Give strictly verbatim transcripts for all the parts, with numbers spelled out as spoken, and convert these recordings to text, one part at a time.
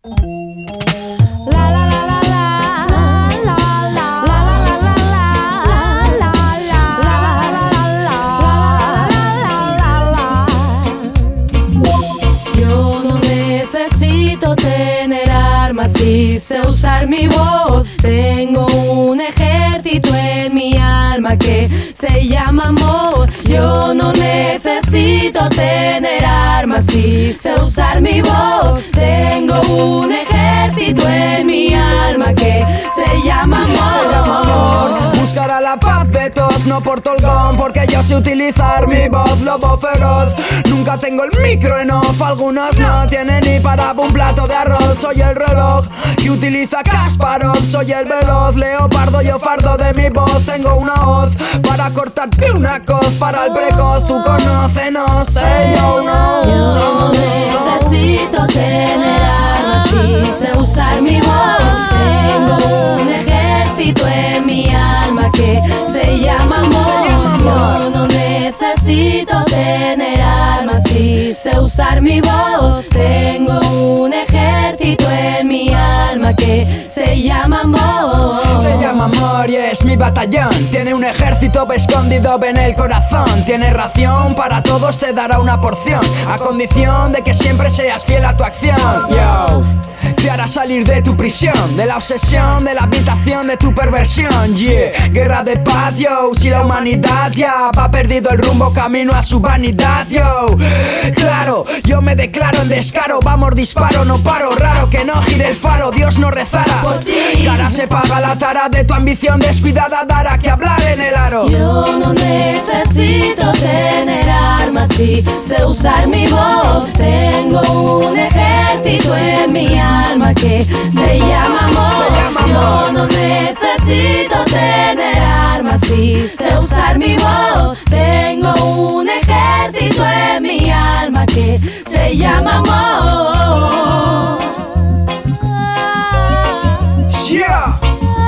La la la la la la la la la la la. Yo no necesito tener armas y sé usar mi voz. Tengo un ejército en mi alma que se llama amor. Yo no necesito tener armas y sé usar mi voz. Tengo un ejército en mi alma que se llama amor. Se llama amor. Buscará la paz de todos, no por Tolgón, porque yo sé utilizar mi voz, lobo feroz. Nunca tengo el micro en off, algunos no tienen ni para un plato de arroz. Soy el reloj que utiliza Kasparov, soy el veloz leopardo, yo fardo de mi voz. Tengo una hoz para cortarte una coz, para el precoz, tú conócenos, sé yo no. Yo no necesito tener armas y sé usar mi voz. Tengo un ejército en mi alma que se llama amor. Yo no necesito tener armas y sé usar mi voz. Tengo un ejército en mi alma que se llama amor. Se llama amor y es mi batallón. Tiene un ejército escondido en el corazón. Tiene ración, para todos te dará una porción, a condición de que siempre seas fiel a tu acción. Yo te hará salir de tu prisión, de la obsesión, de la habitación de tu perversión. Yeah, guerra de paz, yo. Si la humanidad ya va perdido el rumbo, camino a su vanidad, yo. Claro, yo me declaro en descaro. Vamos, disparo, no paro. Raro que no gire el faro, Dios no rezara. Cara se paga la tara de tu ambición descuidada, dará que hablar en el aro. Yo no necesito tener armas y sé usar mi voz. Tengo un ejército en mi alma que se llama amor. Se llama amor. Yo no necesito tener armas y sé usar mi voz. Tengo un ejército en mi alma que se llama amor. Yeah.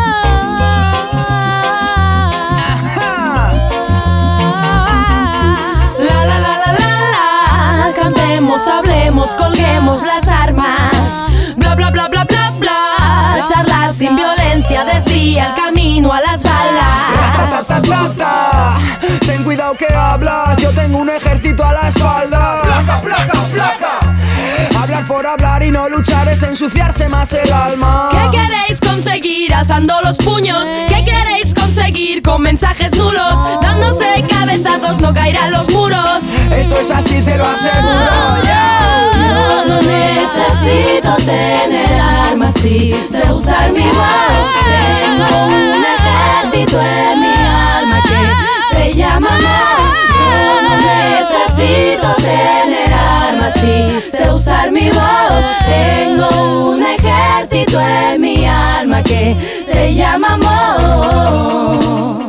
La la la la la la. Cantemos, hablemos, colguemos las armas. Bla bla bla bla bla bla. Charlar sin violencia desvía el camino a las balas. Ratatatatata. Ten cuidado que hablas, yo tengo un ejército a la espalda. Placa, placa, placa. Hablar por hablar y no luchar es ensuciarse más el alma. ¿Qué queréis conseguir alzando los puños? ¿Qué queréis conseguir con mensajes nulos? Dándose cabezazos no caerán los muros. Esto es así, te lo aseguro. Yo no necesito tener armas y sé usar mi voz. Tengo un ejército en mi alma que se llama amor. Yo no necesito tener armas y sé usar mi voz. Tengo un ejército en mi alma que se llama amor.